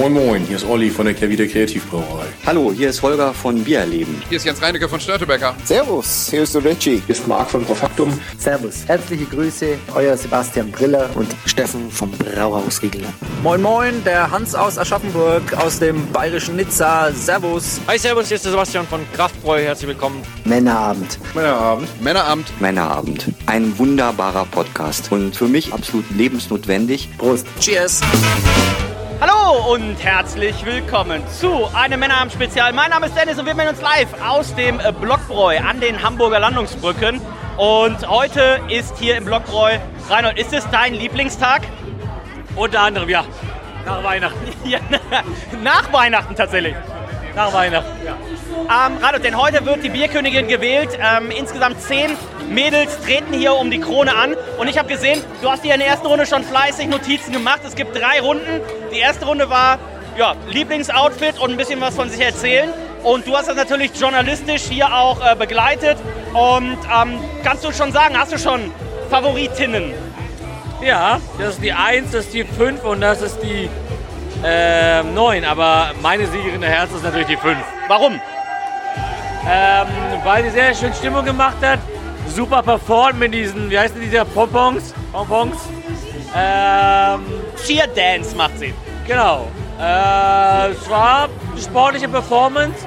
Moin Moin, hier ist Olli von der Kehrwieder Kreativbrauerei. Hallo, hier ist Holger von Biererleben. Hier ist Jens Reinecke von Störtebecker. Servus, hier ist der Richie. Hier ist Marc von Profaktum. Servus, herzliche Grüße, euer Sebastian Briller Und Steffen vom Brauhaus Riegler. Moin Moin, der Hans aus Aschaffenburg, aus dem bayerischen Nizza. Servus. Hi, servus, hier ist der Sebastian von Kraftbräu. Herzlich willkommen. Männerabend. Männerabend. Ein wunderbarer Podcast und für mich absolut lebensnotwendig. Prost. Cheers. Hallo und herzlich willkommen zu einem Männerabend-Spezial. Mein Name ist Dennis und wir melden uns live aus dem Blockbräu an den Hamburger Landungsbrücken. Und heute ist hier im Blockbräu, Reinhold, ist es dein Lieblingstag? Unter anderem, ja. Nach Weihnachten. Ja, nach Weihnachten tatsächlich. Nach Weihnachten, ja. Reinhold, denn heute wird die Bierkönigin gewählt. Insgesamt 10 Mädels treten hier um die Krone an. Und ich habe gesehen, du hast dir in der ersten Runde schon fleißig Notizen gemacht. Es gibt 3 Runden. Die erste Runde war Lieblingsoutfit und ein bisschen was von sich erzählen. Und du hast das natürlich journalistisch hier auch begleitet. Und kannst du schon sagen, hast du schon Favoritinnen? Ja, das ist die 1, das ist die 5 und das ist die 9. Aber meine Siegerin der Herz ist natürlich die 5. Warum? Weil sie sehr schön Stimmung gemacht hat. Super performt mit diesen, wie heißen diese Pompons? Cheer Dance macht sie. Genau. Es war eine sportliche Performance.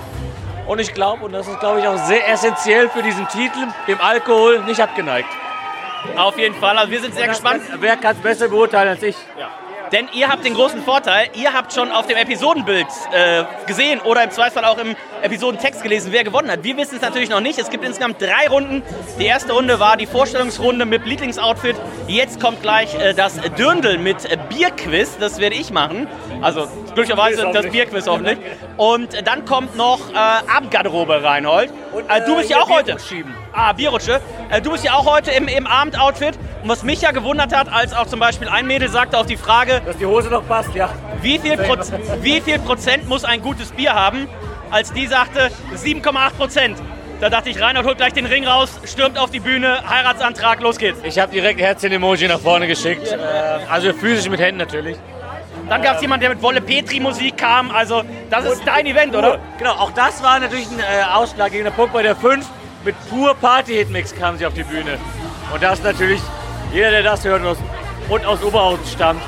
Und ich glaube, und das ist glaube ich auch sehr essentiell für diesen Titel, dem Alkohol nicht abgeneigt. Auf jeden Fall, also wir sind sehr gespannt. Wer kann es besser beurteilen als ich? Ja. Denn ihr habt den großen Vorteil, ihr habt schon auf dem Episodenbild gesehen oder im Zweifelsfall auch im Episodentext gelesen, wer gewonnen hat. Wir wissen es natürlich noch nicht. Es gibt insgesamt 3 Runden. Die erste Runde war die Vorstellungsrunde mit Lieblingsoutfit. Jetzt kommt gleich das Dirndl mit Bierquiz. Das werde ich machen. Also glücklicherweise das Bierquiz hoffentlich. Und dann kommt noch Abendgarderobe, Reinhold. Du bist ja auch heute. Bierrutsche. Du bist ja auch heute im Abendoutfit. Und was mich ja gewundert hat, als auch zum Beispiel ein Mädel sagte auf die Frage, dass die Hose noch passt, ja. Wie viel Prozent muss ein gutes Bier haben? Als die sagte 7,8%. Da dachte ich, Reinhold holt gleich den Ring raus, stürmt auf die Bühne, Heiratsantrag, los geht's. Ich habe direkt Herzchen-Emoji nach vorne geschickt. Also physisch mit Händen natürlich. Dann gab es jemanden, der mit Wolle Petri-Musik kam. Also das ist dein Event, oder? Genau, auch das war natürlich ein ausschlaggebender Punkt bei der 5. Mit pur Party-Hit-Mix kamen sie auf die Bühne. Und das natürlich, jeder, der das hört und aus Oberhausen stammt,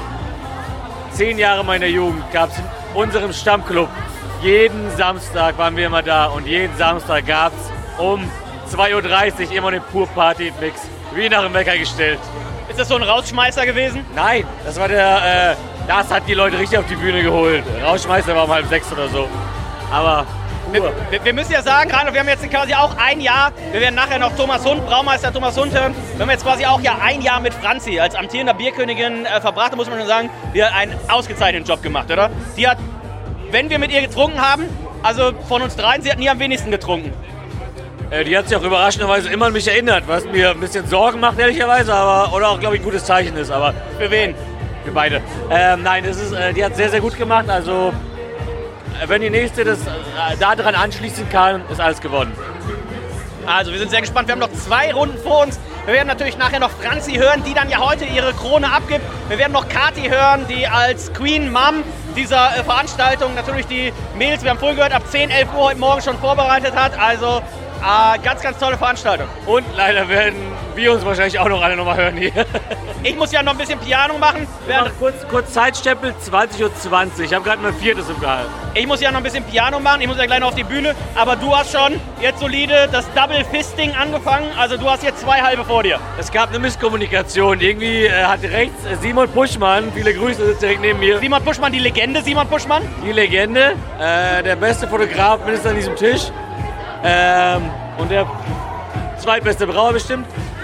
10 Jahre meiner Jugend gab es in unserem Stammclub. Jeden Samstag waren wir immer da und jeden Samstag gab es um 2.30 Uhr immer den pur Party-Hit-Mix. Wie nach dem Wecker gestellt. Ist das so ein Rausschmeißer gewesen? Nein, das war das hat die Leute richtig auf die Bühne geholt. Rausschmeißer war um 5:30 oder so. Aber wir müssen ja sagen, Reinhold, wir haben jetzt quasi auch ein Jahr, wir werden nachher noch Braumeister Thomas Hund hören, wir haben jetzt quasi auch ein Jahr mit Franzi als amtierender Bierkönigin verbracht, da muss man schon sagen, die hat einen ausgezeichneten Job gemacht, oder? Die hat, wenn wir mit ihr getrunken haben, also von uns dreien, sie hat nie am wenigsten getrunken. Die hat sich auch überraschenderweise immer an mich erinnert, was mir ein bisschen Sorgen macht, ehrlicherweise, oder auch, glaube ich, ein gutes Zeichen ist. Aber für wen? Für beide. Nein, die hat sehr, sehr gut gemacht. Also, wenn die nächste das daran anschließen kann, ist alles gewonnen. Also, wir sind sehr gespannt. Wir haben noch 2 Runden vor uns. Wir werden natürlich nachher noch Franzi hören, die dann ja heute ihre Krone abgibt. Wir werden noch Kathi hören, die als Queen Mom dieser Veranstaltung natürlich die Mädels, wir haben vorhin gehört, ab 10, 11 Uhr heute Morgen schon vorbereitet hat. Also, ganz, ganz tolle Veranstaltung. Und leider werden wir uns wahrscheinlich auch noch alle nochmal hören hier. Ich muss ja noch ein bisschen Piano machen. Kurz Zeitstempel, 20:20 Uhr. Ich habe gerade mein 4. im Gehalt. Ich muss ja noch ein bisschen Piano machen. Ich muss ja gleich noch auf die Bühne. Aber du hast schon jetzt solide das Double Fisting angefangen. Also du hast jetzt 2 halbe vor dir. Es gab eine Misskommunikation. Irgendwie hat rechts Simon Puschmann, viele Grüße, sitzt direkt neben mir. Simon Puschmann, die Legende Simon Puschmann? Die Legende, der beste Fotograf mindestens an diesem Tisch. Und der zweitbeste Brauer bestimmt.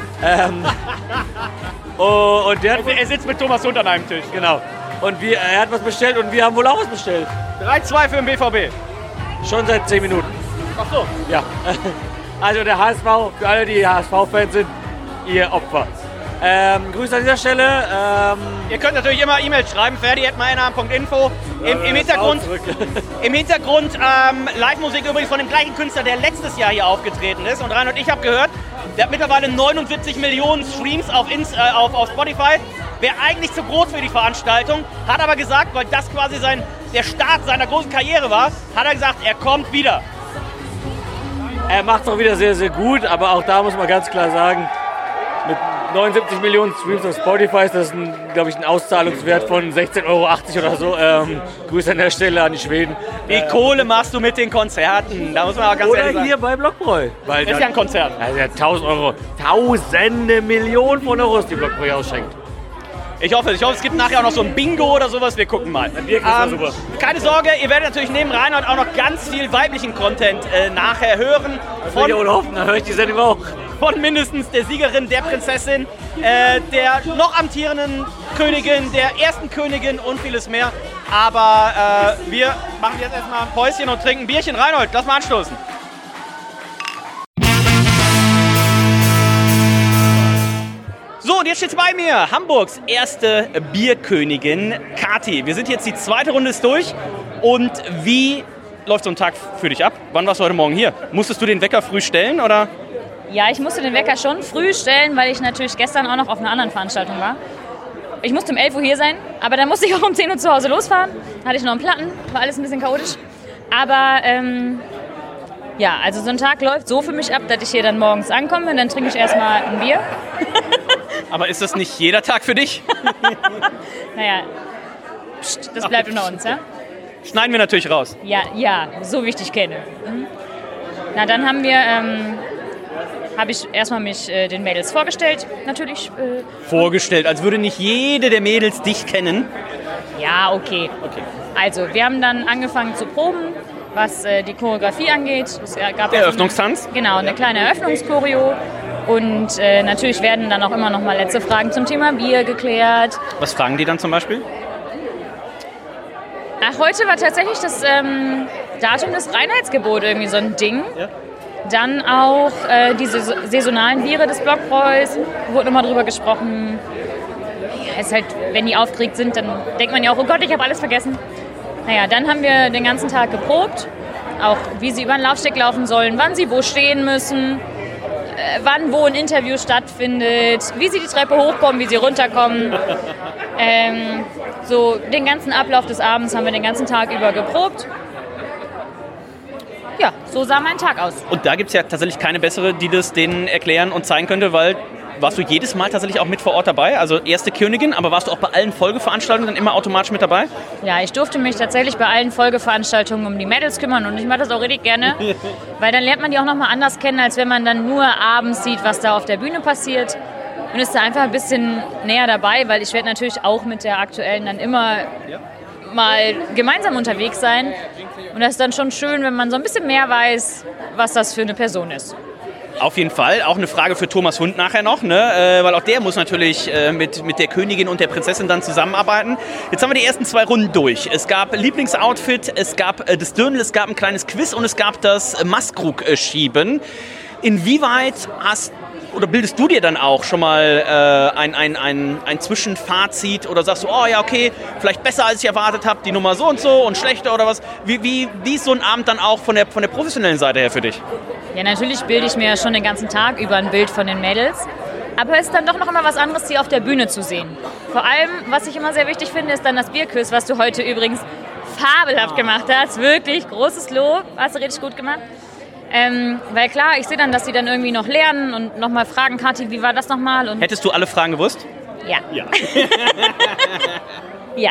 Und er sitzt mit Thomas Hund an einem Tisch. Genau. Und er hat was bestellt und wir haben wohl auch was bestellt. 3-2 für den BVB. Schon seit 10 Minuten. Ach so. Ja. Also der HSV, für alle, die HSV-Fans sind, ihr Opfer. Grüße an dieser Stelle. Ihr könnt natürlich immer E-Mails schreiben, ferdi@meinnamen.info. Im Hintergrund Live-Musik übrigens von dem gleichen Künstler, der letztes Jahr hier aufgetreten ist. Und Reinhold, ich habe gehört, der hat mittlerweile 79 Millionen Streams auf Spotify. Wäre eigentlich zu groß für die Veranstaltung, hat aber gesagt, weil das quasi der Start seiner großen Karriere war, hat er gesagt, er kommt wieder. Er macht es auch wieder sehr, sehr gut, aber auch da muss man ganz klar sagen, mit 79 Millionen Streams auf Spotify ist das, glaube ich, ein Auszahlungswert von 16,80 € oder so. Grüße an der Stelle an die Schweden. Die Kohle machst du mit den Konzerten, da muss man auch ganz ehrlich sagen. Oder hier bei Blockbräu. Das ist ja ein Konzert. Also ja, 1000 €, tausende Millionen von Euros, die Blockbräu ausschenkt. Ich hoffe, es gibt nachher auch noch so ein Bingo oder sowas, wir gucken mal. Super. Keine Sorge, ihr werdet natürlich neben Reinhold auch noch ganz viel weiblichen Content nachher hören. Von hoffen, dann höre ich die Sendung auch. Von mindestens der Siegerin, der Prinzessin, der noch amtierenden Königin, der ersten Königin und vieles mehr. Aber wir machen jetzt erstmal ein Päuschen und trinken ein Bierchen. Reinhold, lass mal anstoßen. So, und jetzt steht's bei mir. Hamburgs erste Bierkönigin, Kathi. Wir sind jetzt die zweite Runde ist durch. Und wie läuft so ein Tag für dich ab? Wann warst du heute Morgen hier? Musstest du den Wecker früh stellen, oder? Ja, ich musste den Wecker schon früh stellen, weil ich natürlich gestern auch noch auf einer anderen Veranstaltung war. Ich musste um 11 Uhr hier sein, aber dann musste ich auch um 10 Uhr zu Hause losfahren. Hatte ich noch einen Platten, war alles ein bisschen chaotisch. Aber ja, also so ein Tag läuft so für mich ab, dass ich hier dann morgens ankomme und dann trinke ich erstmal ein Bier. Aber ist das nicht jeder Tag für dich? Naja, pst, das bleibt unter uns, ja? Schneiden wir natürlich raus. Ja, so wie ich dich kenne. Mhm. Na, dann habe ich erstmal mich den Mädels vorgestellt, natürlich. Vorgestellt, als würde nicht jede der Mädels dich kennen. Ja, okay. Also, wir haben dann angefangen zu proben, was die Choreografie angeht. Es gab der Eröffnungstanz? Genau, eine kleine Eröffnungschoreo. Und natürlich werden dann auch immer noch mal letzte Fragen zum Thema Bier geklärt. Was fragen die dann zum Beispiel? Ach, heute war tatsächlich das Datum des Reinheitsgebots irgendwie so ein Ding. Ja. Dann auch die saisonalen Biere des Blockbräus, wurde nochmal drüber gesprochen. Ja, ist halt, wenn die aufgeregt sind, dann denkt man ja auch, oh Gott, ich habe alles vergessen. Naja, dann haben wir den ganzen Tag geprobt, auch wie sie über den Laufsteg laufen sollen, wann sie wo stehen müssen, wann wo ein Interview stattfindet, wie sie die Treppe hochkommen, wie sie runterkommen. So den ganzen Ablauf des Abends haben wir den ganzen Tag über geprobt. Ja, so sah mein Tag aus. Und da gibt es ja tatsächlich keine bessere, die das denen erklären und zeigen könnte, weil warst du jedes Mal tatsächlich auch mit vor Ort dabei? Also erste Königin, aber warst du auch bei allen Folgeveranstaltungen dann immer automatisch mit dabei? Ja, ich durfte mich tatsächlich bei allen Folgeveranstaltungen um die Mädels kümmern und ich mache das auch richtig gerne, weil dann lernt man die auch nochmal anders kennen, als wenn man dann nur abends sieht, was da auf der Bühne passiert und ist da einfach ein bisschen näher dabei, weil ich werde natürlich auch mit der aktuellen dann immer mal gemeinsam unterwegs sein und das ist dann schon schön, wenn man so ein bisschen mehr weiß, was das für eine Person ist. Auf jeden Fall. Auch eine Frage für Thomas Hund nachher noch, ne? Weil auch der muss natürlich mit der Königin und der Prinzessin dann zusammenarbeiten. Jetzt haben wir die ersten 2 Runden durch. Es gab Lieblingsoutfit, es gab das Dirndl, es gab ein kleines Quiz und es gab das Maskrug-Schieben. Inwieweit bildest du dir dann auch schon mal ein Zwischenfazit oder sagst du, oh ja, okay, vielleicht besser als ich erwartet habe, die Nummer so und schlechter oder was? Wie ist so ein Abend dann auch von der professionellen Seite her für dich? Ja, natürlich bilde ich mir schon den ganzen Tag über ein Bild von den Mädels. Aber es ist dann doch noch immer was anderes, sie auf der Bühne zu sehen. Vor allem, was ich immer sehr wichtig finde, ist dann das Bierquiz, was du heute übrigens fabelhaft gemacht hast. Wirklich großes Lob, hast du richtig gut gemacht. Weil klar, ich sehe dann, dass sie dann irgendwie noch lernen und nochmal fragen, Kathi, wie war das nochmal? Hättest du alle Fragen gewusst? Ja. Ja.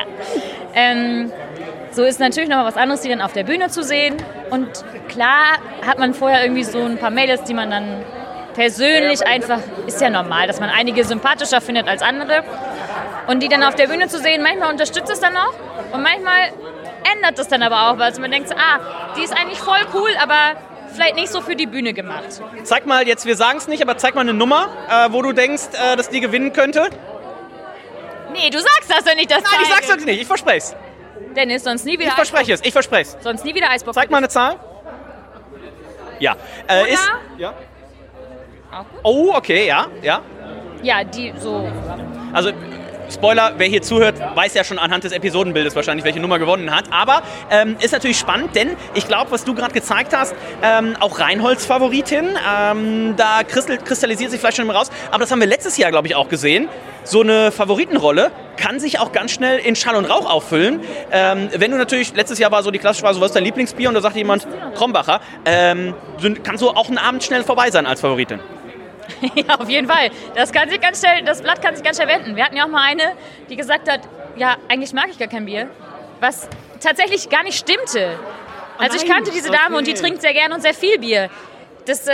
So ist natürlich nochmal was anderes, die dann auf der Bühne zu sehen. Und klar hat man vorher irgendwie so ein paar Mädels, die man dann persönlich einfach, ist ja normal, dass man einige sympathischer findet als andere. Und die dann auf der Bühne zu sehen, manchmal unterstützt es dann noch und manchmal ändert es dann aber auch, weil man denkt, die ist eigentlich voll cool, aber vielleicht nicht so für die Bühne gemacht. Zeig mal jetzt, wir sagen es nicht, aber zeig mal eine Nummer, wo du denkst, dass die gewinnen könnte. Nee, du sagst das, wenn ich das zeige. Nein, ich sag's doch nicht, ich verspreche es. Dennis, sonst nie wieder Ich verspreche es. Sonst nie wieder Eisbock. Zeig mal eine Zahl. Ja. Ist. Ja. Auch gut. Oh, okay, ja. Ja, die so. Also, Spoiler, wer hier zuhört, weiß ja schon anhand des Episodenbildes wahrscheinlich, welche Nummer gewonnen hat. Aber ist natürlich spannend, denn ich glaube, was du gerade gezeigt hast, auch Reinholds Favoritin, da kristallisiert sich vielleicht schon mal raus. Aber das haben wir letztes Jahr, glaube ich, auch gesehen. So eine Favoritenrolle kann sich auch ganz schnell in Schall und Rauch auffüllen. Wenn du natürlich, letztes Jahr war so die klassische Frage, was ist dein Lieblingsbier? Und da sagte jemand, Krombacher. Kann so auch ein Abend schnell vorbei sein als Favoritin. Ja, auf jeden Fall. Das Blatt kann sich ganz schnell wenden. Wir hatten ja auch mal eine, die gesagt hat, ja, eigentlich mag ich gar kein Bier. Was tatsächlich gar nicht stimmte. Also ich kannte diese Dame und die trinkt sehr gerne und sehr viel Bier. Das,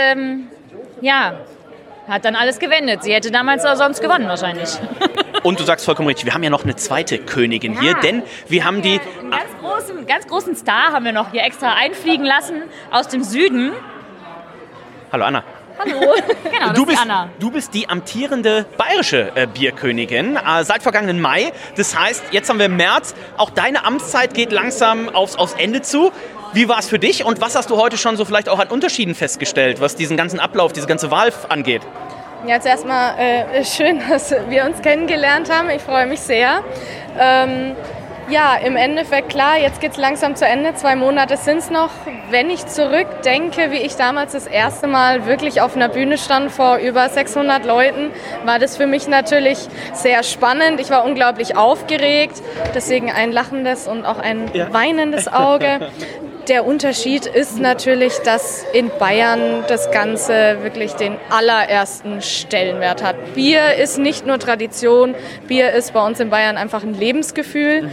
hat dann alles gewendet. Sie hätte damals auch sonst gewonnen wahrscheinlich. Und du sagst vollkommen richtig, wir haben ja noch eine zweite Königin hier, denn wir haben die... Einen ganz großen Star haben wir noch hier extra einfliegen lassen aus dem Süden. Hallo Anna. Hallo. Genau, das ist Anna. Du bist die amtierende bayerische Bierkönigin seit vergangenen Mai. Das heißt, jetzt haben wir März. Auch deine Amtszeit geht langsam aufs Ende zu. Wie war es für dich und was hast du heute schon so vielleicht auch an Unterschieden festgestellt, was diesen ganzen Ablauf, diese ganze Wahl angeht? Ja, zuerst mal schön, dass wir uns kennengelernt haben. Ich freue mich sehr. Ja, im Endeffekt, klar, jetzt geht es langsam zu Ende. 2 Monate sind es noch. Wenn ich zurückdenke, wie ich damals das erste Mal wirklich auf einer Bühne stand vor über 600 Leuten, war das für mich natürlich sehr spannend. Ich war unglaublich aufgeregt, deswegen ein lachendes und auch ein weinendes Auge. Der Unterschied ist natürlich, dass in Bayern das Ganze wirklich den allerersten Stellenwert hat. Bier ist nicht nur Tradition, Bier ist bei uns in Bayern einfach ein Lebensgefühl.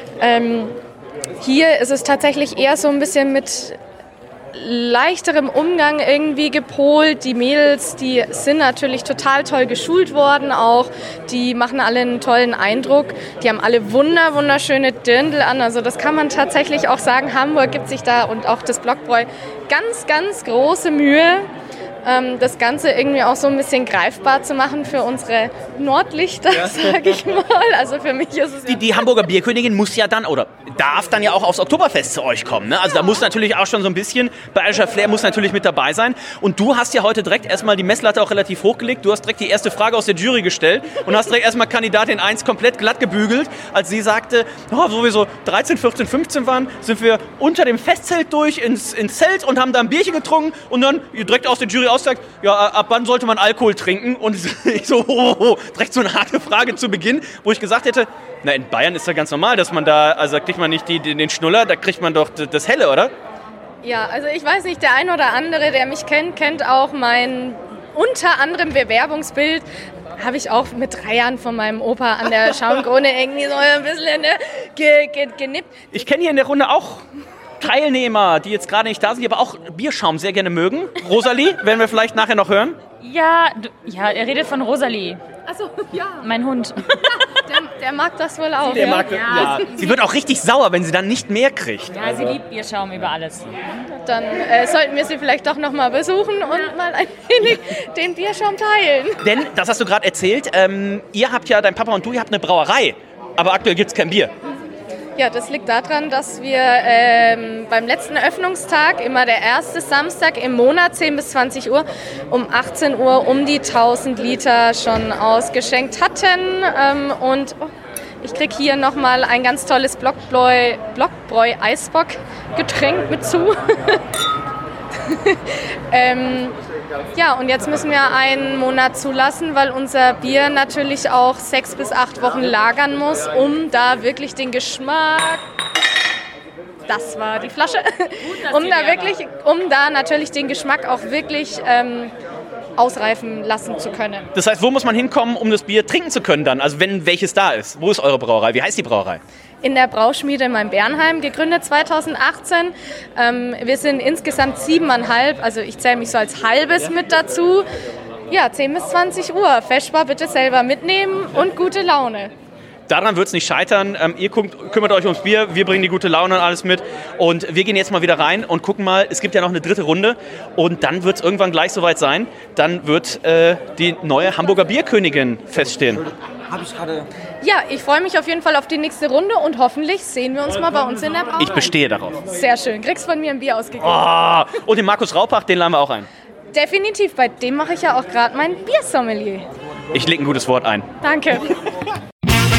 Hier ist es tatsächlich eher so ein bisschen mit leichterem Umgang irgendwie gepolt. Die Mädels, die sind natürlich total toll geschult worden auch. Die machen alle einen tollen Eindruck. Die haben alle wunderschöne Dirndl an. Also das kann man tatsächlich auch sagen. Hamburg gibt sich da und auch das Blockbräu ganz große Mühe, das Ganze irgendwie auch so ein bisschen greifbar zu machen für unsere Nordlichter, sage ich mal. Also für mich ist es... Die Hamburger Bierkönigin muss ja dann, oder darf dann ja auch aufs Oktoberfest zu euch kommen. Ne? Also da muss natürlich auch schon so ein bisschen, bayerischer Flair muss natürlich mit dabei sein. Und du hast ja heute direkt erstmal die Messlatte auch relativ hochgelegt. Du hast direkt die erste Frage aus der Jury gestellt und hast direkt erstmal Kandidatin 1 komplett glatt gebügelt, als sie sagte, wo wir so 13, 14, 15 waren, sind wir unter dem Festzelt durch ins Zelt und haben da ein Bierchen getrunken und dann direkt aus der Jury sagt, ja, ab wann sollte man Alkohol trinken? Und ich so, direkt so eine harte Frage zu Beginn, wo ich gesagt hätte, na, in Bayern ist ja ganz normal, dass man da, also da kriegt man nicht den Schnuller, da kriegt man doch das Helle, oder? Ja, also ich weiß nicht, der ein oder andere, der mich kennt auch mein unter anderem Bewerbungsbild. Habe ich auch mit 3 Jahren von meinem Opa an der Schaumkrone irgendwie so ein bisschen genippt. Ich kenne hier in der Runde auch Teilnehmer, die jetzt gerade nicht da sind, die aber auch Bierschaum sehr gerne mögen. Rosalie, werden wir vielleicht nachher noch hören? Ja, er redet von Rosalie. Achso, ja. Mein Hund. Der mag das wohl auch. Der mag das, ja. Sie wird auch richtig sauer, wenn sie dann nicht mehr kriegt. Ja, sie liebt Bierschaum über alles. Dann sollten wir sie vielleicht doch noch mal besuchen und mal ein wenig den Bierschaum teilen. Denn, das hast du gerade erzählt, ihr habt ja, dein Papa und du, ihr habt eine Brauerei. Aber aktuell gibt es kein Bier. Ja, das liegt daran, dass wir beim letzten Öffnungstag, immer der erste Samstag im Monat, 10 bis 20 Uhr, um 18 Uhr um die 1000 Liter schon ausgeschenkt hatten. Und ich kriege hier nochmal ein ganz tolles Blockbräu-Eisbock-Getränk mit zu. Ja, und jetzt müssen wir einen Monat zulassen, weil unser Bier natürlich auch 6 bis 8 Wochen lagern muss, um da wirklich den Geschmack... Das war die Flasche. Um da natürlich den Geschmack auch wirklich ausreifen lassen zu können. Das heißt, wo muss man hinkommen, um das Bier trinken zu können dann? Also wenn welches da ist. Wo ist eure Brauerei? Wie heißt die Brauerei? In der Brauschmiede in Main-Bernheim, gegründet 2018. Wir sind insgesamt 7,5, also ich zähle mich so als halbes mit dazu. Ja, 10 bis 20 Uhr. Feschbar bitte selber mitnehmen und gute Laune. Daran wird es nicht scheitern. Ihr kümmert euch ums Bier, wir bringen die gute Laune und alles mit. Und wir gehen jetzt mal wieder rein und gucken mal, es gibt ja noch eine 3. Runde. Und dann wird es irgendwann gleich soweit sein. Dann wird die neue Hamburger Bierkönigin feststehen. Ja, ich freue mich auf jeden Fall auf die nächste Runde und hoffentlich sehen wir uns mal bei uns in der Brauerei. Ich bestehe darauf. Sehr schön. Kriegst von mir ein Bier ausgegeben. Oh, und den Markus Raupach, den laden wir auch ein. Definitiv, bei dem mache ich ja auch gerade mein Biersommelier. Ich lege ein gutes Wort ein. Danke.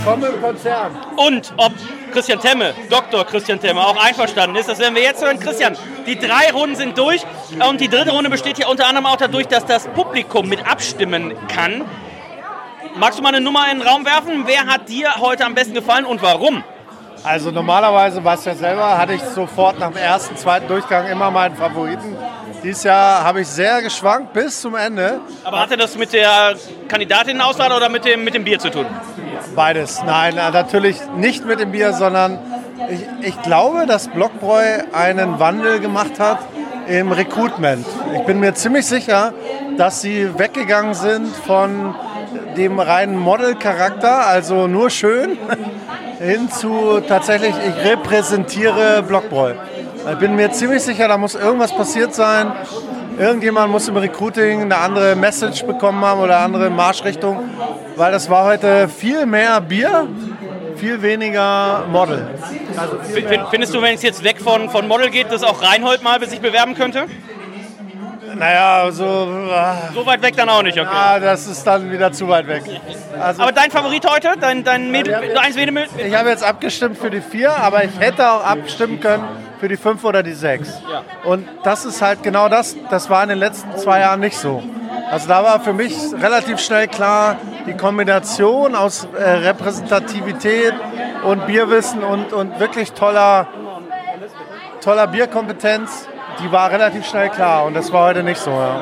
Willkommen im Konzern. Und ob Christian Temme, Dr. Christian Temme, auch einverstanden ist, das werden wir jetzt hören. Christian, die 3 Runden sind durch und die 3. Runde besteht ja unter anderem auch dadurch, dass das Publikum mit abstimmen kann. Magst du mal eine Nummer in den Raum werfen? Wer hat dir heute am besten gefallen und warum? Also normalerweise, weißt du ja selber, hatte ich sofort nach dem ersten, zweiten Durchgang immer meinen Favoriten. Dieses Jahr habe ich sehr geschwankt bis zum Ende. Aber hatte das mit der Kandidatinnenauswahl oder mit dem Bier zu tun? Beides. Nein, natürlich nicht mit dem Bier, sondern ich glaube, dass Blockbräu einen Wandel gemacht hat im Recruitment. Ich bin mir ziemlich sicher, dass sie weggegangen sind von dem reinen Model-Charakter, also nur schön, hin zu tatsächlich, ich repräsentiere Blockbräu. Ich bin mir ziemlich sicher, da muss irgendwas passiert sein. Irgendjemand muss im Recruiting eine andere Message bekommen haben oder eine andere Marschrichtung, weil das war heute viel mehr Bier, viel weniger Model. Also findest du, wenn es jetzt weg von Model geht, dass auch Reinhold mal sich bewerben könnte? Naja, so weit weg dann auch nicht, okay. Ja, das ist dann wieder zu weit weg. Also, aber dein Favorit heute? Dein Mädel? Ich habe jetzt abgestimmt für die 4, aber ich hätte auch abstimmen können für die 5 oder die 6. Ja. Und das ist halt genau das war in den letzten 2 Jahren nicht so. Also da war für mich relativ schnell klar, die Kombination aus Repräsentativität und Bierwissen und wirklich toller Bierkompetenz, die war relativ schnell klar und das war heute nicht so. Ja.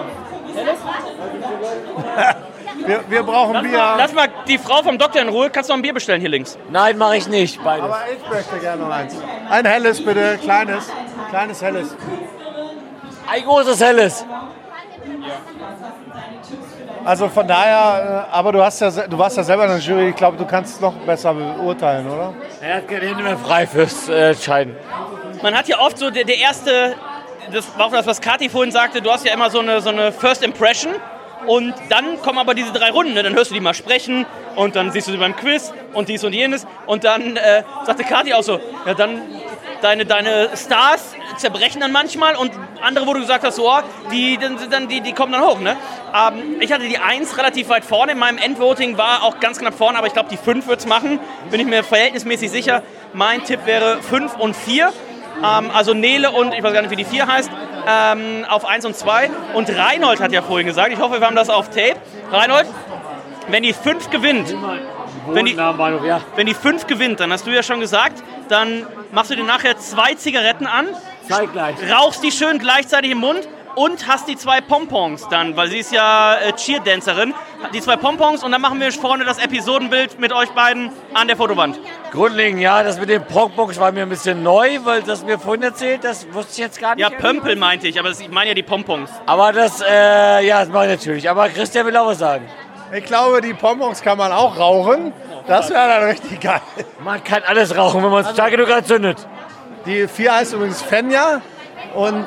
wir brauchen Bier. Lass mal die Frau vom Doktor in Ruhe. Kannst du noch ein Bier bestellen hier links? Nein, mache ich nicht. Beides. Aber ich möchte gerne noch eins. Ein helles bitte, kleines helles. Ein großes helles. Also von daher, aber du warst ja selber in der Jury. Ich glaube, du kannst es noch besser beurteilen, oder? Er hat keine Hände mehr frei fürs Entscheiden. Man hat ja oft so der erste, das war auch das, was Kathi vorhin sagte, du hast ja immer so eine First Impression und dann kommen aber diese 3 Runden, ne? Dann hörst du die mal sprechen und dann siehst du sie beim Quiz und dies und jenes und dann sagte Kathi auch so, ja dann deine Stars zerbrechen dann manchmal und andere, wo du gesagt hast, so, oh, die kommen dann hoch. Ne? Ich hatte die 1 relativ weit vorne, in meinem Endvoting war auch ganz knapp vorne, aber ich glaube, die 5 wird es machen, bin ich mir verhältnismäßig sicher. Mein Tipp wäre 5 und 4. Also Nele und, ich weiß gar nicht, wie die 4 heißt, auf 1 und 2. Und Reinhold hat ja vorhin gesagt, ich hoffe, wir haben das auf Tape. Reinhold, wenn die 5 gewinnt, wenn die 5 gewinnt, dann hast du ja schon gesagt, dann machst du dir nachher 2 Zigaretten an, zeitgleich, rauchst die schön gleichzeitig im Mund und hast die 2 Pompons dann, weil sie ist ja Cheerdancerin, die 2 Pompons und dann machen wir vorne das Episodenbild mit euch beiden an der Fotowand. Grundlegend, ja, das mit den Pompons war mir ein bisschen neu, weil das mir vorhin erzählt, das wusste ich jetzt gar nicht. Ja, Pömpel meinte ich, aber ich meine ja die Pompons. Aber das mache ich natürlich. Aber Christian will auch was sagen. Ich glaube, die Pompons kann man auch rauchen. Das wäre dann richtig geil. Man kann alles rauchen, wenn man es stark genug anzündet. Die 4 heißt übrigens Fenja. Und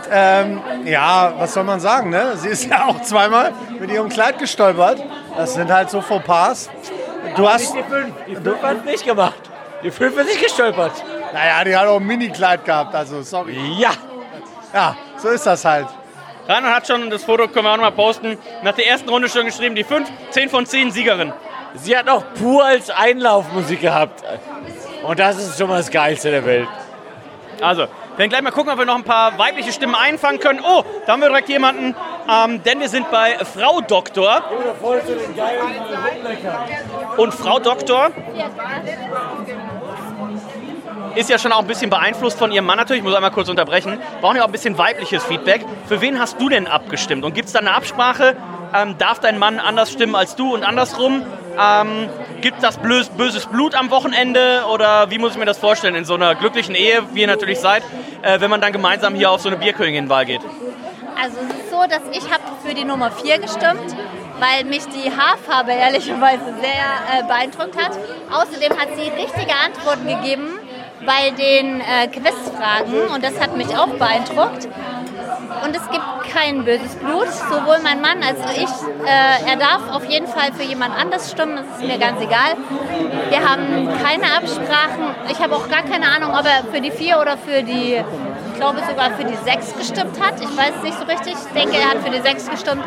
ja, was soll man sagen, ne? Sie ist ja auch zweimal mit ihrem Kleid gestolpert. Das sind halt so Fauxpas. Du hast die 5 hat nicht gemacht. Die 5 ist nicht gestolpert. Naja, die hat auch ein Mini-Kleid gehabt, also sorry. Ja. Ja, so ist das halt. Reinhold hat schon, das Foto können wir auch noch mal posten, nach der ersten Runde schon geschrieben, die 5, 10 von 10 Siegerin. Sie hat auch pur als Einlaufmusik gehabt. Und das ist schon mal das Geilste der Welt. Also, wir werden gleich mal gucken, ob wir noch ein paar weibliche Stimmen einfangen können. Oh, da haben wir direkt jemanden, denn wir sind bei Frau Doktor. Und Frau Doktor ist ja schon auch ein bisschen beeinflusst von ihrem Mann natürlich. Ich muss einmal kurz unterbrechen. Wir brauchen ja auch ein bisschen weibliches Feedback. Für wen hast du denn abgestimmt? Und gibt es da eine Absprache? Darf dein Mann anders stimmen als du und andersrum? Gibt das böses Blut am Wochenende? Oder wie muss ich mir das vorstellen in so einer glücklichen Ehe, wie ihr natürlich seid, wenn man dann gemeinsam hier auf so eine Bierkönigin-Wahl geht? Also es ist so, dass ich habe für die Nummer 4 gestimmt, weil mich die Haarfarbe ehrlicherweise sehr beeindruckt hat. Außerdem hat sie richtige Antworten gegeben bei den Quizfragen und das hat mich auch beeindruckt. Und es gibt kein böses Blut, sowohl mein Mann als auch ich. Er darf auf jeden Fall für jemand anders stimmen, das ist mir ganz egal. Wir haben keine Absprachen. Ich habe auch gar keine Ahnung, ob er für die 4 oder für die, ich glaube sogar für die 6 gestimmt hat. Ich weiß es nicht so richtig. Ich denke, er hat für die 6 gestimmt.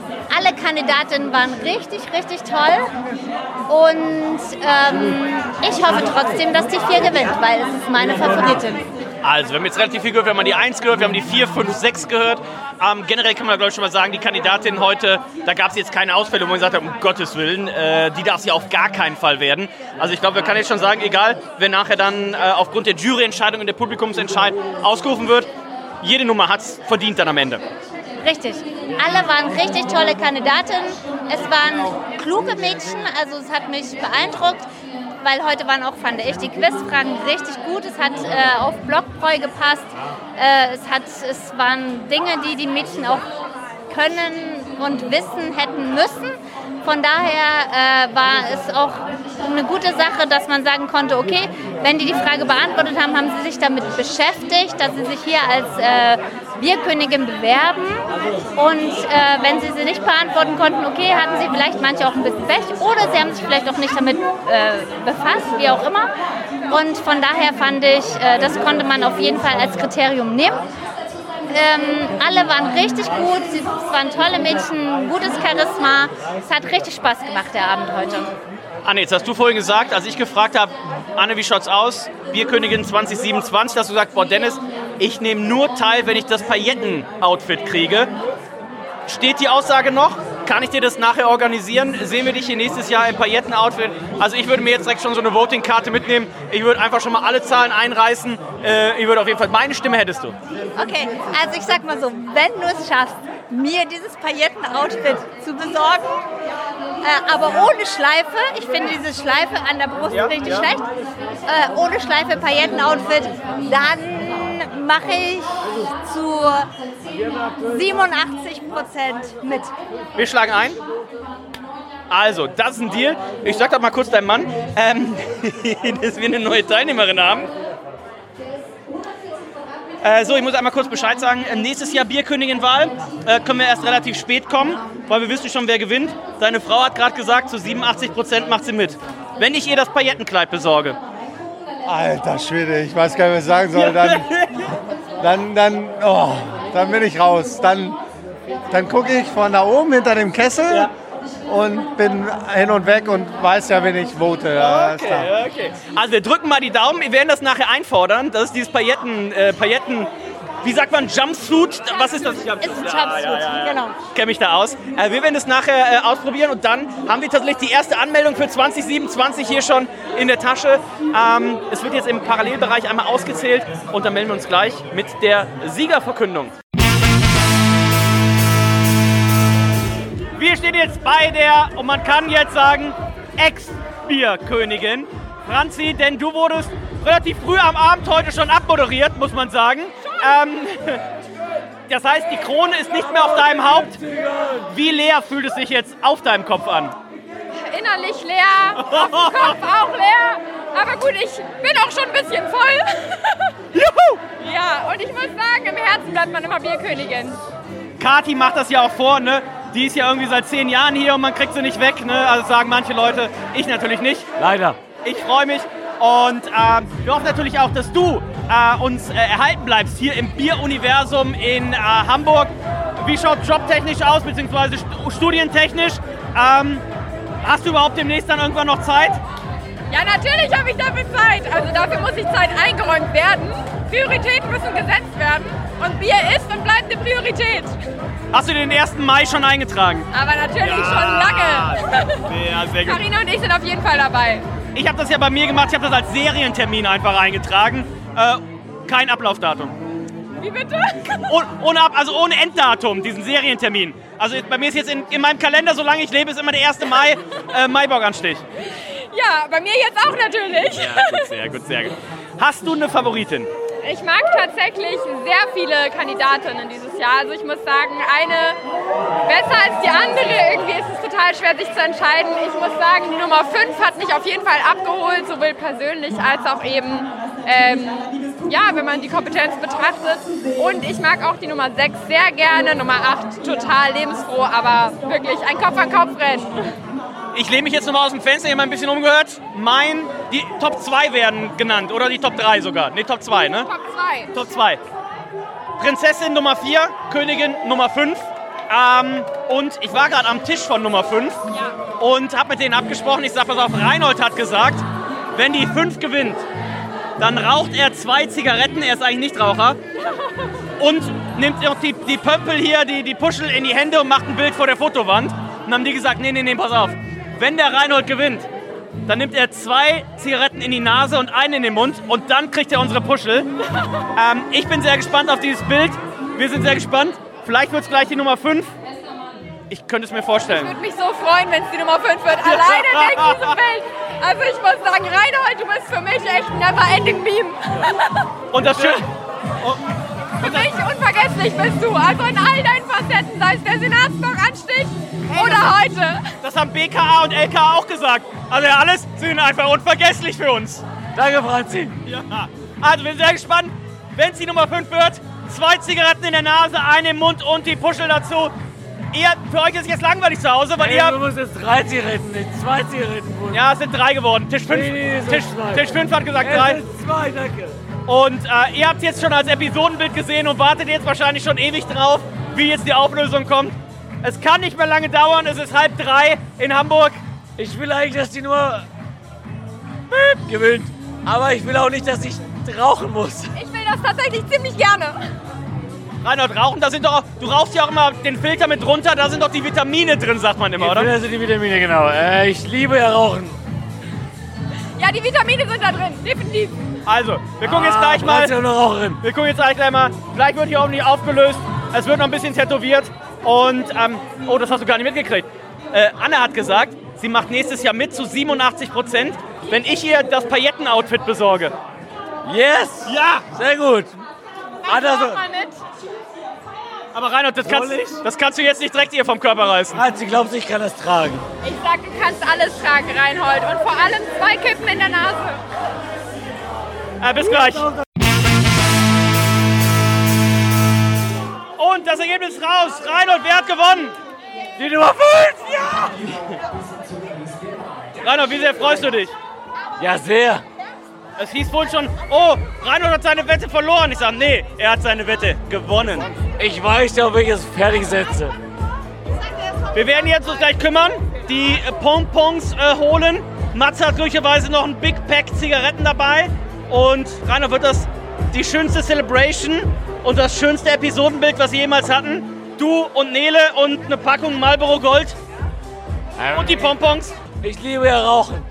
Alle Kandidatinnen waren richtig, richtig toll. Und ich hoffe trotzdem, dass die 4 gewinnt, weil es ist meine Favoritin. Also, wir haben jetzt relativ viel gehört. Wir haben die 1 gehört, wir haben die 4, 5, 6 gehört. Generell kann man, glaube ich, schon mal sagen, die Kandidatin heute, da gab es jetzt keine Ausfälle, wo man gesagt hat, um Gottes Willen, die darf sie auf gar keinen Fall werden. Also ich glaube, wir können jetzt schon sagen, egal, wer nachher dann aufgrund der Juryentscheidung und der Publikumsentscheid ausgerufen wird, jede Nummer hat es verdient dann am Ende. Richtig. Alle waren richtig tolle Kandidatinnen. Es waren kluge Mädchen, also es hat mich beeindruckt, weil heute waren auch, fand ich, die Quizfragen richtig gut. Es hat auf Blockbräu gepasst. Es waren Dinge, die die Mädchen auch können und wissen hätten müssen. Von daher war es auch eine gute Sache, dass man sagen konnte, okay, wenn die Frage beantwortet haben, haben sie sich damit beschäftigt, dass sie sich hier als Bierkönigin bewerben. Und wenn sie nicht beantworten konnten, okay, hatten sie vielleicht manche auch ein bisschen Pech oder sie haben sich vielleicht auch nicht damit befasst, wie auch immer. Und von daher fand ich, das konnte man auf jeden Fall als Kriterium nehmen. Alle waren richtig gut, es waren tolle Mädchen, gutes Charisma. Es hat richtig Spaß gemacht, der Abend heute. Anne, jetzt hast du vorhin gesagt, als ich gefragt habe, Anne, wie schaut's aus? Bierkönigin 2027, hast du gesagt, boah Dennis, ich nehme nur teil, wenn ich das Pailletten-Outfit kriege. Steht die Aussage noch? Kann ich dir das nachher organisieren? Sehen wir dich hier nächstes Jahr im Pailletten-Outfit? Also ich würde mir jetzt direkt schon so eine Voting-Karte mitnehmen. Ich würde einfach schon mal alle Zahlen einreißen. Ich würde auf jeden Fall, meine Stimme hättest du. Okay, also ich sag mal so, wenn du es schaffst, mir dieses Pailletten-Outfit zu besorgen, aber ohne Schleife, ich finde diese Schleife an der Brust richtig schlecht, ohne Schleife Pailletten-Outfit, dann mache ich zu 87% mit. Wir schlagen ein. Also, das ist ein Deal. Ich sag doch mal kurz deinem Mann, dass wir eine neue Teilnehmerin haben. So, ich muss einmal kurz Bescheid sagen. Nächstes Jahr Bierkönigin-Wahl können wir erst relativ spät kommen, weil wir wissen schon, wer gewinnt. Deine Frau hat gerade gesagt, zu 87% macht sie mit. Wenn ich ihr das Paillettenkleid besorge. Alter Schwede, ich weiß gar nicht, was ich sagen soll. Dann bin ich raus. Dann gucke ich von da oben hinter dem Kessel und bin hin und weg und weiß ja, wen ich vote. Okay. Also wir drücken mal die Daumen. Wir werden das nachher einfordern. Das ist dieses Pailletten, wie sagt man, Jumpsuit? Was ist das? Ist ein Jumpsuit, genau. Kenne mich da aus. Wir werden es nachher ausprobieren und dann haben wir tatsächlich die erste Anmeldung für 2027 hier schon in der Tasche. Es wird jetzt im Parallelbereich einmal ausgezählt und dann melden wir uns gleich mit der Siegerverkündung. Wir stehen jetzt bei der, und man kann jetzt sagen, Ex-Bierkönigin. Franzi, denn du wurdest relativ früh am Abend heute schon abmoderiert, muss man sagen. Das heißt, die Krone ist nicht mehr auf deinem Haupt. Wie leer fühlt es sich jetzt auf deinem Kopf an? Innerlich leer, auf dem Kopf auch leer. Aber gut, ich bin auch schon ein bisschen voll. Juhu! Ja, und ich muss sagen, im Herzen bleibt man immer Bierkönigin. Kathi macht das ja auch vor, ne? Die ist ja irgendwie seit 10 Jahren hier und man kriegt sie nicht weg, ne? Also sagen manche Leute, ich natürlich nicht. Leider. Ich freue mich und wir hoffen natürlich auch, dass du uns erhalten bleibst hier im Bieruniversum in Hamburg. Wie schaut jobtechnisch aus, beziehungsweise studientechnisch? Hast du überhaupt demnächst dann irgendwann noch Zeit? Ja, natürlich habe ich dafür Zeit. Also dafür muss die Zeit eingeräumt werden. Prioritäten müssen gesetzt werden. Und Bier ist und bleibt eine Priorität. Hast du den 1. Mai schon eingetragen? Aber natürlich schon lange. Ja, sehr gut. Carina und ich sind auf jeden Fall dabei. Ich habe das ja bei mir gemacht. Ich habe das als Serientermin einfach eingetragen. Kein Ablaufdatum. Wie bitte? Ohne Enddatum, diesen Serientermin. Also bei mir ist jetzt in meinem Kalender, solange ich lebe, ist immer der 1. Mai Maibock-Anstich. Ja, bei mir jetzt auch natürlich. Ja, gut, sehr gut. Hast du eine Favoritin? Ich mag tatsächlich sehr viele Kandidatinnen dieses Jahr. Also ich muss sagen, eine besser als die andere. Irgendwie ist es total schwer, sich zu entscheiden. Ich muss sagen, die Nummer 5 hat mich auf jeden Fall abgeholt, sowohl persönlich als auch eben, wenn man die Kompetenz betrachtet. Und ich mag auch die Nummer 6 sehr gerne, Nummer 8 total lebensfroh, aber wirklich ein Kopf-an-Kopf-Rennen. Ich lehne mich jetzt nochmal aus dem Fenster, hier mal ein bisschen umgehört. Die Top 2 werden genannt, oder die Top 3 sogar? Ne, Top 2, ne? Top 2. Top 2. Prinzessin Nummer 4, Königin Nummer 5. Und ich war gerade am Tisch von Nummer 5 und habe mit denen abgesprochen. Ich sag, pass auf, Reinhold hat gesagt, wenn die 5 gewinnt, dann raucht er 2 Zigaretten, er ist eigentlich Nichtraucher, und nimmt auch die Pömpel hier, die Puschel in die Hände und macht ein Bild vor der Fotowand. Und dann haben die gesagt, nee, pass auf, wenn der Reinhold gewinnt, dann nimmt er 2 Zigaretten in die Nase und eine in den Mund und dann kriegt er unsere Puschel. Ich bin sehr gespannt auf dieses Bild. Wir sind sehr gespannt. Vielleicht wird es gleich die Nummer 5. Ich könnte es mir vorstellen. Ich würde mich so freuen, wenn es die Nummer 5 wird. Alleine wegen diesem Bild. Also ich muss sagen, Reinhold, du bist für mich echt ein never-ending-Meme. Und das Schöne... Für mich unvergesslich bist du. Also in all deinen Facetten, sei es der Senatsblock-Anstich oder heute. Das haben BKA und LKA auch gesagt. Also ja, alles sind einfach unvergesslich für uns. Danke, Franzi. Ja. Also wir sind sehr gespannt, wenn es die Nummer 5 wird. 2 Zigaretten in der Nase, eine im Mund und die Puschel dazu. Für euch ist es jetzt langweilig zu Hause, weil ihr... Du musst jetzt 3 Zigaretten, nicht 2 Zigaretten holen. Ja, es sind 3 geworden. Tisch 5 Tisch 5 hat gesagt 3. Es sind 2, danke. Und ihr habt es jetzt schon als Episodenbild gesehen und wartet jetzt wahrscheinlich schon ewig drauf, wie jetzt die Auflösung kommt. Es kann nicht mehr lange dauern, es ist 2:30 in Hamburg. Ich will eigentlich, dass die nur gewinnt. Aber ich will auch nicht, dass ich rauchen muss. Ich will das tatsächlich ziemlich gerne. Reinhold, rauchen, du rauchst ja auch immer den Filter mit drunter, da sind doch die Vitamine drin, sagt man immer, oder? Da sind die Vitamine, genau. Ich liebe ja Rauchen. Ja, die Vitamine sind da drin, definitiv. Also, wir gucken jetzt gleich mal. Wir gucken jetzt gleich mal. Gleich wird hier auch nicht aufgelöst. Es wird noch ein bisschen tätowiert. Und, oh, das hast du gar nicht mitgekriegt. Anna hat gesagt, sie macht nächstes Jahr mit zu 87%, wenn ich ihr das Pailletten-Outfit besorge. Yes! Ja! Sehr gut. Aber Reinhold, das kannst du jetzt nicht direkt ihr vom Körper reißen. Sie glaubt, ich kann das tragen. Ich sag, du kannst alles tragen, Reinhold. Und vor allem 2 Kippen in der Nase. Bis gleich. Und das Ergebnis raus. Reinhold, wer hat gewonnen? Die Nummer 5, ja! Reinhold, wie sehr freust du dich? Ja, sehr. Es hieß wohl schon, oh, Reinhold hat seine Wette verloren. Ich sage, nee, er hat seine Wette gewonnen. Ich weiß ja, ob ich es fertig setze. Wir werden jetzt uns gleich kümmern, die Pompons holen. Mats hat glücklicherweise noch ein Big Pack Zigaretten dabei. Und Reinhold, wird das die schönste Celebration und das schönste Episodenbild, was wir jemals hatten? Du und Nele und eine Packung Marlboro Gold und die Pompons. Ich liebe ja Rauchen.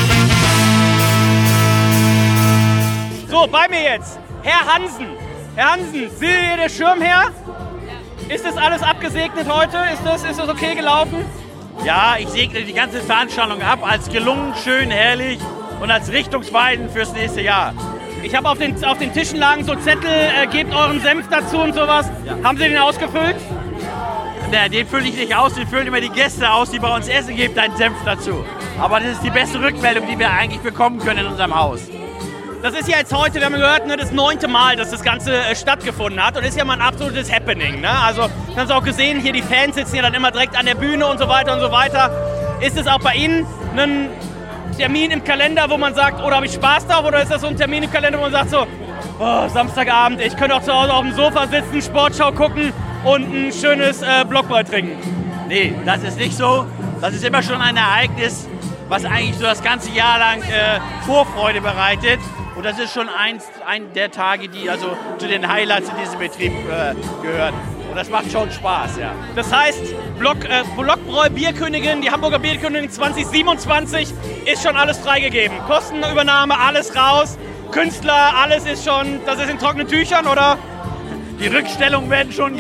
So, bei mir jetzt, Herr Hansen. Herr Hansen, seht ihr den Schirm her? Ist das alles abgesegnet heute? Ist das okay gelaufen? Ja, ich segne die ganze Veranstaltung ab als gelungen, schön, herrlich und als richtungsweisend fürs nächste Jahr. Ich habe auf den Tischen lagen so Zettel, gebt euren Senf dazu und sowas. Ja. Haben Sie den ausgefüllt? Na, den fülle ich nicht aus, den füllen immer die Gäste aus, die bei uns essen, gebt einen Senf dazu. Aber das ist die beste Rückmeldung, die wir eigentlich bekommen können in unserem Haus. Das ist ja jetzt heute, wir haben gehört, das 9. Mal, dass das Ganze stattgefunden hat und ist ja mal ein absolutes Happening. Ne? Also, wir haben es auch gesehen, hier die Fans sitzen ja dann immer direkt an der Bühne und so weiter und so weiter. Ist es auch bei Ihnen ein Termin im Kalender, wo man sagt, oder habe ich Spaß drauf, oder ist das so ein Termin im Kalender, wo man sagt so, oh, Samstagabend, ich könnte auch zu Hause auf dem Sofa sitzen, Sportschau gucken und ein schönes Blockbräu trinken? Nee, das ist nicht so. Das ist immer schon ein Ereignis, was eigentlich so das ganze Jahr lang Vorfreude bereitet. Und das ist schon ein der Tage, die also zu den Highlights in diesem Betrieb gehören. Und das macht schon Spaß, ja. Das heißt, Blockbräu Bierkönigin, die Hamburger Bierkönigin 2027 ist schon alles freigegeben. Kostenübernahme, alles raus. Künstler, alles ist schon, das ist in trockenen Tüchern, oder? Die Rückstellungen werden schon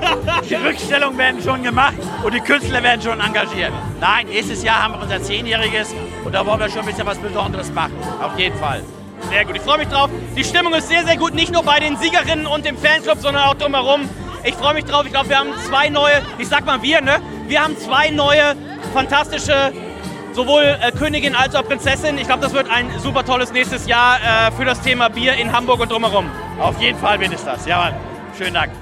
gemacht und die Künstler werden schon engagiert. Nein, nächstes Jahr haben wir unser 10-jähriges und da wollen wir schon ein bisschen was Besonderes machen. Auf jeden Fall. Sehr gut, ich freue mich drauf. Die Stimmung ist sehr, sehr gut, nicht nur bei den Siegerinnen und dem Fanclub, sondern auch drumherum. Ich freue mich drauf. Ich glaube, wir haben 2 neue, ich sag mal wir, ne? Wir haben 2 neue, fantastische, sowohl Königin als auch Prinzessin. Ich glaube, das wird ein super tolles nächstes Jahr für das Thema Bier in Hamburg und drumherum. Auf jeden Fall wird es das. Ja, Mann. Schönen Dank.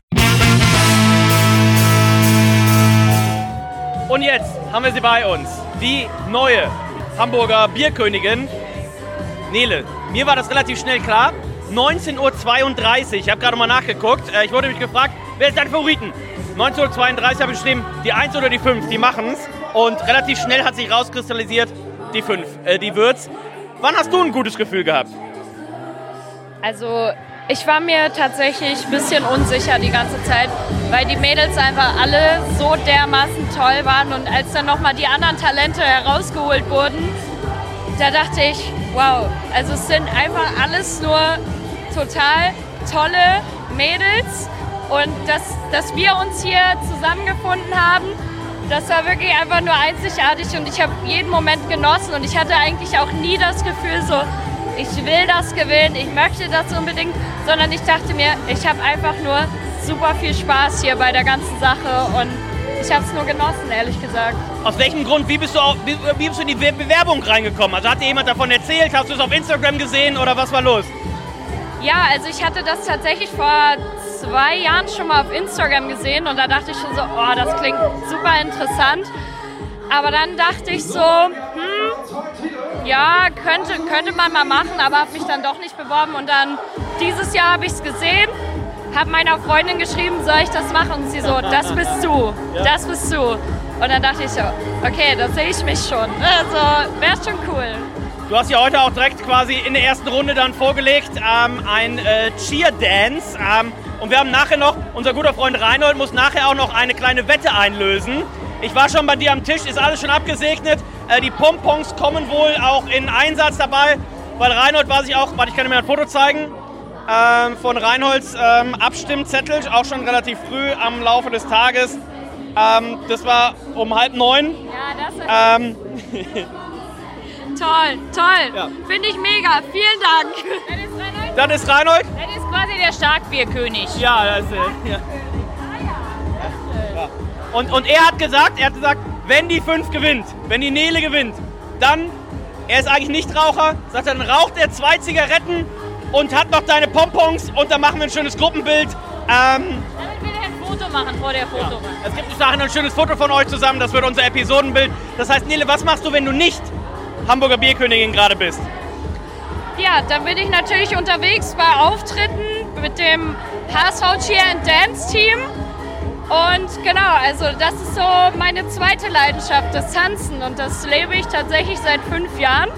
Und jetzt haben wir sie bei uns. Die neue Hamburger Bierkönigin, Nele. Mir war das relativ schnell klar. 19:32 Uhr. Ich habe gerade mal nachgeguckt. Ich wurde mich gefragt, wer ist dein Favoriten? 1932 habe ich geschrieben, die 1 oder die 5, die machen's. Und relativ schnell hat sich rauskristallisiert, die 5, die wird's. Wann hast du ein gutes Gefühl gehabt? Also ich war mir tatsächlich ein bisschen unsicher die ganze Zeit, weil die Mädels einfach alle so dermaßen toll waren. Und als dann nochmal die anderen Talente herausgeholt wurden, da dachte ich, wow, also es sind einfach alles nur total tolle Mädels. Und dass wir uns hier zusammengefunden haben, das war wirklich einfach nur einzigartig und ich habe jeden Moment genossen und ich hatte eigentlich auch nie das Gefühl so, ich will das gewinnen, ich möchte das unbedingt, sondern ich dachte mir, ich habe einfach nur super viel Spaß hier bei der ganzen Sache und ich habe es nur genossen, ehrlich gesagt. Aus welchem Grund, wie bist du in die Bewerbung reingekommen? Also hat dir jemand davon erzählt, hast du es auf Instagram gesehen oder was war los? Ja, also ich hatte das tatsächlich vor 2 Jahren schon mal auf Instagram gesehen und da dachte ich schon so, oh, das klingt super interessant. Aber dann dachte ich so, ja, könnte man mal machen, aber habe mich dann doch nicht beworben. Und dann dieses Jahr habe ich es gesehen, habe meiner Freundin geschrieben, soll ich das machen? Und sie so, das bist du, das bist du. Und dann dachte ich so, okay, da sehe ich mich schon. Also wäre schon cool. Du hast ja heute auch direkt quasi in der ersten Runde dann vorgelegt, ein Cheer-Dance. Und wir haben nachher noch, unser guter Freund Reinhold muss nachher auch noch eine kleine Wette einlösen. Ich war schon bei dir am Tisch, ist alles schon abgesegnet. Die Pompons kommen wohl auch in Einsatz dabei, weil Reinhold war sich auch, warte, ich kann dir mal ein Foto zeigen, von Reinholds Abstimmzettel, auch schon relativ früh am Laufe des Tages. Das war um 8:30. Ja, das ist toll, toll. Ja. Finde ich mega. Vielen Dank. Das ist Reinhold? Das ist quasi der Starkbierkönig. Ja, das ist ja. Und er hat gesagt, wenn die 5 gewinnt, wenn die Nele gewinnt, dann, er ist eigentlich Nichtraucher, sagt er, dann raucht er 2 Zigaretten und hat noch deine Pompons und dann machen wir ein schönes Gruppenbild. Damit will er ein Foto machen vor der Foto. Ja. Es gibt nachher noch ein schönes Foto von euch zusammen, das wird unser Episodenbild. Das heißt, Nele, was machst du, wenn du nicht Hamburger Bierkönigin gerade bist? Ja, dann bin ich natürlich unterwegs bei Auftritten mit dem HSV Cheer and Dance Team. Und genau, also das ist so meine zweite Leidenschaft, das Tanzen. Und das lebe ich tatsächlich seit 5 Jahren.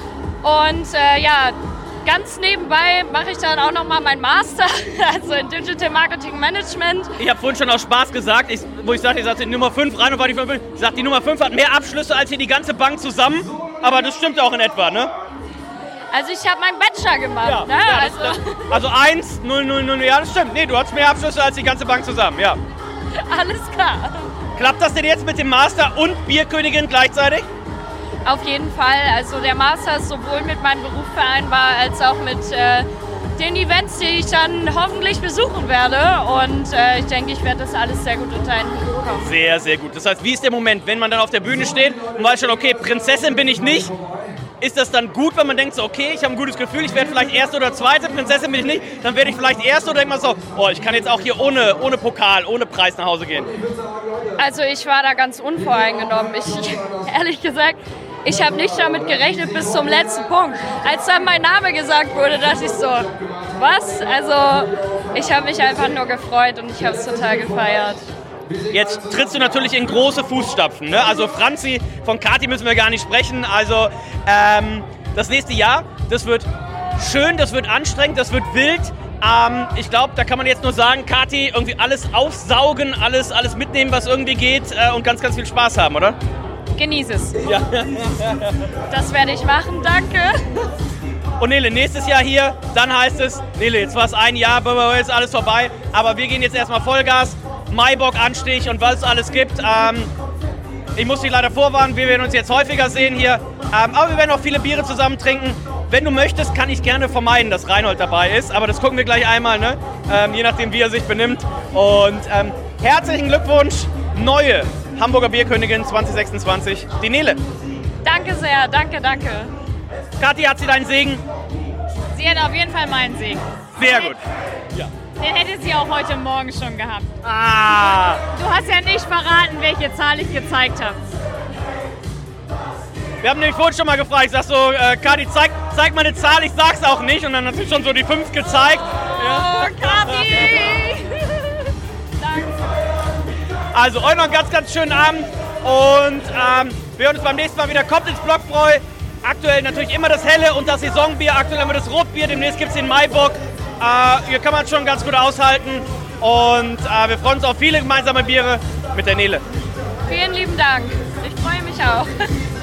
Und ja, ganz nebenbei mache ich dann auch nochmal meinen Master, also in Digital Marketing Management. Ich habe vorhin schon aus Spaß gesagt, ich sagte, die Nummer 5, Reinhold war die 5, ich sagte, die Nummer 5 hat mehr Abschlüsse als hier die ganze Bank zusammen. Aber das stimmt auch in etwa, ne? Also ich habe meinen Bachelor gemacht, ja, ne? Ja, also 1, 0, 0, 0, ja, das stimmt. Nee, du hast mehr Abschlüsse als die ganze Bank zusammen, ja. Alles klar. Klappt das denn jetzt mit dem Master und Bierkönigin gleichzeitig? Auf jeden Fall. Also der Master ist sowohl mit meinem Beruf vereinbar als auch mit den Events, die ich dann hoffentlich besuchen werde. Und ich denke, ich werde das alles sehr gut unter einen Hut bekommen. Sehr, sehr gut. Das heißt, wie ist der Moment, wenn man dann auf der Bühne steht und weiß schon, okay, Prinzessin bin ich nicht? Ist das dann gut, wenn man denkt so, okay, ich habe ein gutes Gefühl, ich werde vielleicht Erste oder Zweite, Prinzessin bin ich nicht, dann werde ich vielleicht Erste oder denkt man so, oh, ich kann jetzt auch hier ohne Pokal, ohne Preis nach Hause gehen? Also ich war da ganz unvoreingenommen. Ehrlich gesagt, ich habe nicht damit gerechnet bis zum letzten Punkt. Als dann mein Name gesagt wurde, dachte ich so, was? Also ich habe mich einfach nur gefreut und ich habe es total gefeiert. Jetzt trittst du natürlich in große Fußstapfen, ne? Also Franzi, von Kathi müssen wir gar nicht sprechen. Also das nächste Jahr, das wird schön, das wird anstrengend, das wird wild. Ich glaube, da kann man jetzt nur sagen, Kathi, irgendwie alles aufsaugen, alles mitnehmen, was irgendwie geht und ganz, ganz viel Spaß haben, oder? Genieß es. Ja. Das werde ich machen, danke. Und Nele, nächstes Jahr hier, dann heißt es, Nele, jetzt war es ein Jahr, jetzt ist alles vorbei, aber wir gehen jetzt erstmal Vollgas. Maibock-Anstich und was es alles gibt. Ich muss dich leider vorwarnen, wir werden uns jetzt häufiger sehen hier. Aber wir werden auch viele Biere zusammen trinken. Wenn du möchtest, kann ich gerne vermeiden, dass Reinhold dabei ist. Aber das gucken wir gleich einmal, ne? Je nachdem, wie er sich benimmt. Und herzlichen Glückwunsch, neue Hamburger Bierkönigin 2026, die Nele. Danke sehr, danke, danke. Kathi, hat sie deinen Segen? Sie hat auf jeden Fall meinen Segen. Sehr gut. Ja. Den hätte sie auch heute Morgen schon gehabt. Ah! Du hast ja nicht verraten, welche Zahl ich gezeigt habe. Wir haben nämlich vorhin schon mal gefragt, ich sag so, Kathi, zeig mal eine Zahl, ich sag's auch nicht. Und dann hat sie schon so die 5 gezeigt. Oh, ja. Kathi! Danke. Also euch noch einen ganz, ganz schönen Abend und wir hören uns beim nächsten Mal wieder. Kommt ins Blockbräu. Aktuell natürlich immer das Helle und das Saisonbier. Aktuell haben wir das Rotbier, demnächst gibt es den Maibock. Hier kann man schon ganz gut aushalten und wir freuen uns auf viele gemeinsame Biere mit der Nele. Vielen lieben Dank. Ich freue mich auch.